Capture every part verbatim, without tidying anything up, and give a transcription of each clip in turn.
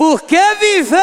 Por que viver?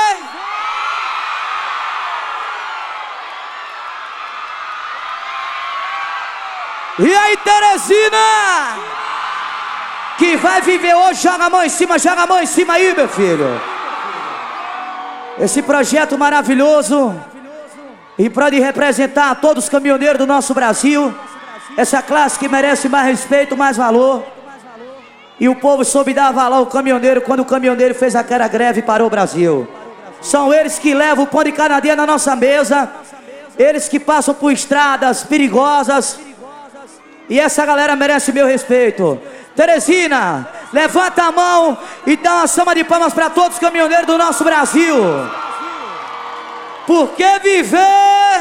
E aí, Teresina? Que vai viver hoje, joga a mão em cima, joga a mão em cima aí, meu filho. Esse projeto maravilhoso, em prol de representar todos os caminhoneiros do nosso Brasil. Essa classe que merece mais respeito, mais valor. E o povo soube dar valor ao caminhoneiro quando o caminhoneiro fez aquela greve e parou o Brasil. São eles que levam o pão de cada dia na nossa mesa. Eles que passam por estradas perigosas. E essa galera merece meu respeito. Teresina, levanta a mão e dá uma salva de palmas para todos os caminhoneiros do nosso Brasil. Por que viver?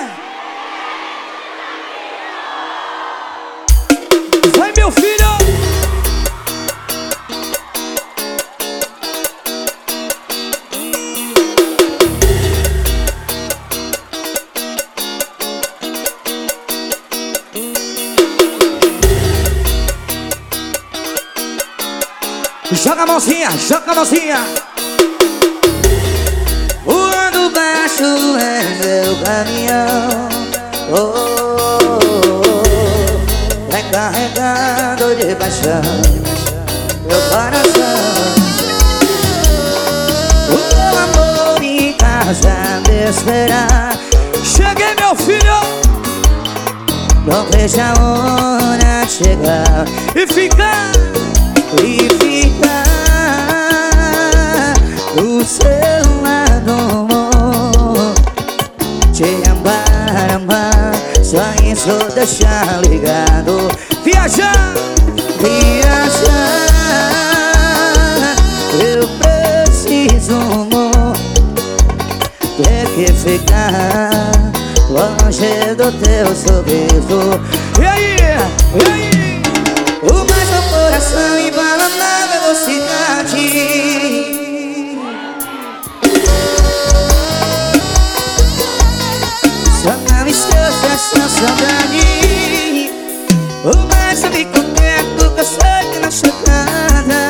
Vai, meu filho! Joga a mãozinha, joga a mãozinha. Voando baixo é meu caminhão, oh, oh, oh. Vai carregando de paixão meu coração. O meu amor em casa me esperar. Cheguei, meu filho. Não vejo a hora chegar E ficar e ficar do seu lado, amor. Te amar, amar, só isso deixar ligado. viajar, Viajar, eu preciso, amor. Ter que ficar longe do teu sorriso. E aí, e aí? O mais meu coração embala na velocidade. Só não esqueça essa saudade. O mais eu me contento que eu sei que na chegada.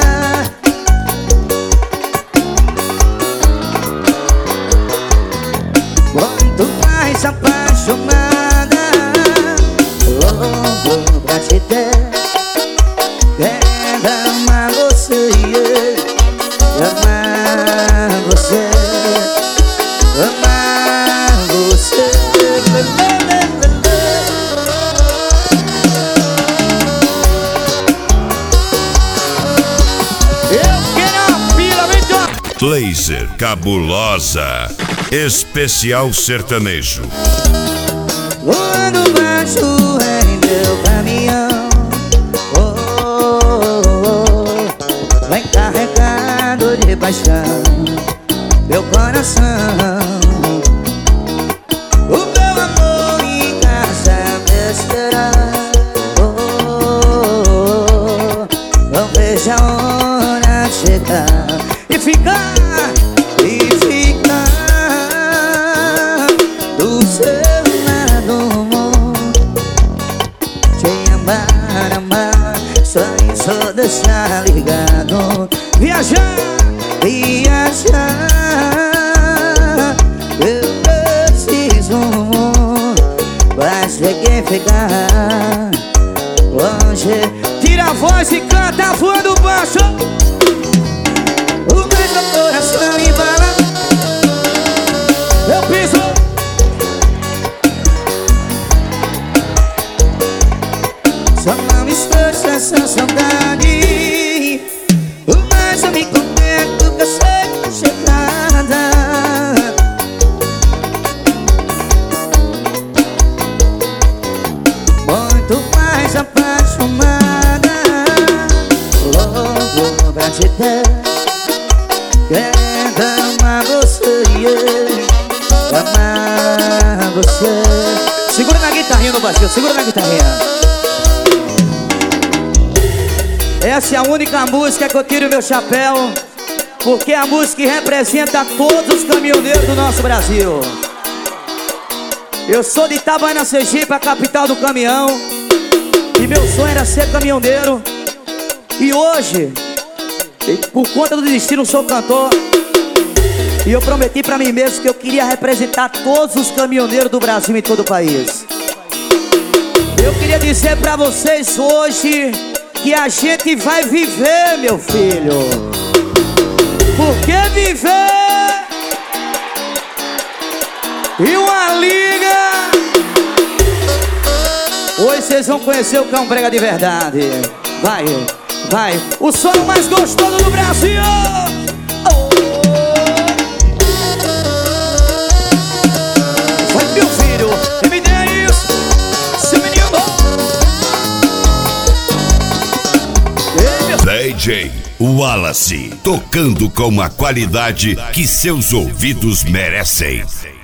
Quanto mais apaixonada, louco pra te ter. Quero amar você, amar você, amar você. Eu quero a pila, vem cá. Laser Cabulosa Especial Sertanejo. Quando baixo em meu caminhão, vai carregado de paixão meu coração. O meu amor em casa me esperar. Oh, não vejo a hora chegar E ficar, e ficar do seu lado, amor. Te amar, amar, só isso deixar ligado. viajar, Viajar, eu preciso, mas ter que ficar longe. tira a voz e canta voando baixo. O mais meu coração embala. Eu piso, Só não esqueça essa saudade. O mais eu me contento que eu sei que chegada. Muito mais apaixonada, louco pra te ter. Quero amar você, amar você. segura na guitarrinha no baixo, segura na guitarrinha. Essa é a única música que eu tiro meu chapéu, porque é a música que representa todos os caminhoneiros do nosso Brasil. Eu sou de Itabaiana, Sergipe, a capital do caminhão, e meu sonho era ser caminhoneiro. E hoje, por conta do destino, sou cantor. E eu prometi pra mim mesmo que eu queria representar todos os caminhoneiros do Brasil em todo o país. Eu queria dizer pra vocês hoje que a gente vai viver, meu filho. Porque viver e uma liga. Hoje vocês vão conhecer o Cão Brega de verdade. Vai, vai. O som mais gostoso do Brasil. Oh. Vai, meu filho, me dê isso, seu menino. D J Wallace, tocando com a qualidade que seus ouvidos merecem.